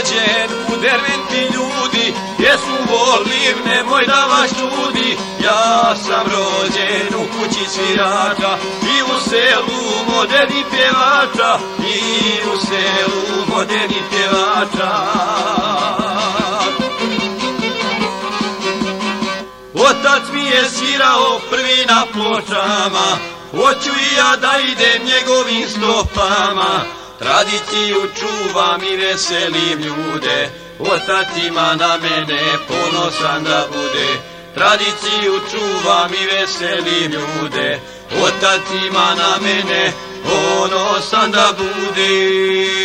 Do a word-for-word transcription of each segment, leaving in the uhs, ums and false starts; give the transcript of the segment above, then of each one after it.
rođen u Derventi ljudi, pjesmu volim, nemoj da vas čudi. Ja sam rođen u kući svirača i u selu modernih pjevača, i u selu modernih pjevača. Otac mi je svirao prvi na pločama, hoću i ja da idem njegovim stopama. Tradiciju čuvam i veselim ljude, otac ima na mene ponosan da bude. Tradiciju čuvam i veselim ljude, otac ima na mene ponosan da bude.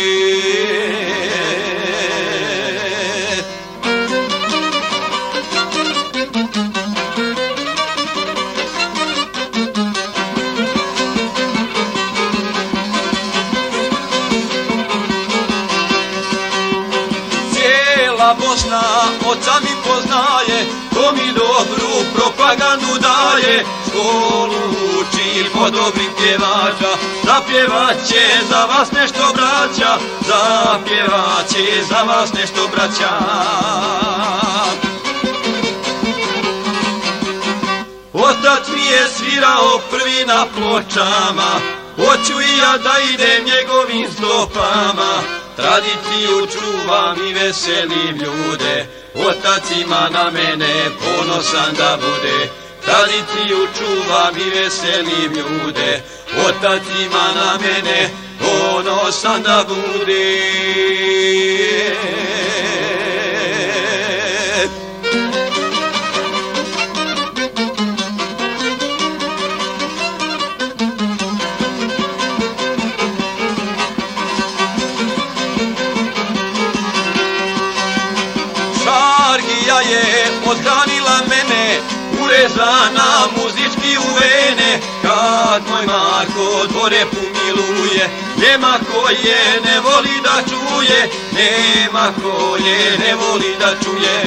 Bosna oca mi poznaje, ko mi dobru propagandu daje. Školu učim po dobrim pjevača, zapjevat će za vas nešto braća, zapjevat će za vas nešto braća. Otac mi je svirao prvi na pločama, hoću i ja da idem njegovim stopama. Tradiciju čuvam i veselim ljude, otac ima na mene ponosan da bude. Tradiciju čuvam i veselim ljude, otac ima na mene ponosan da bude. Šargija je odhranila mene, urezana muzički u vene. Kad moj Marko dvore pomiluje, nema koje ne voli da čuje, nema koje ne voli da čuje.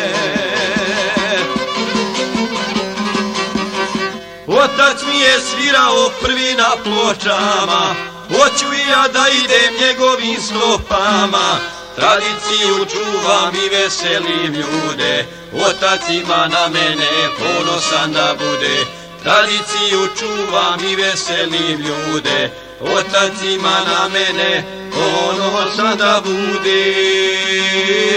Otac mi je svirao prvi na pločama, hoću i ja da idem njegovim stopama. Tradiciju čuvam i veselim ljude, otac ima na mene ponosan da bude. Tradiciju čuvam i veselim ljude, otac ima na mene ponosan da bude.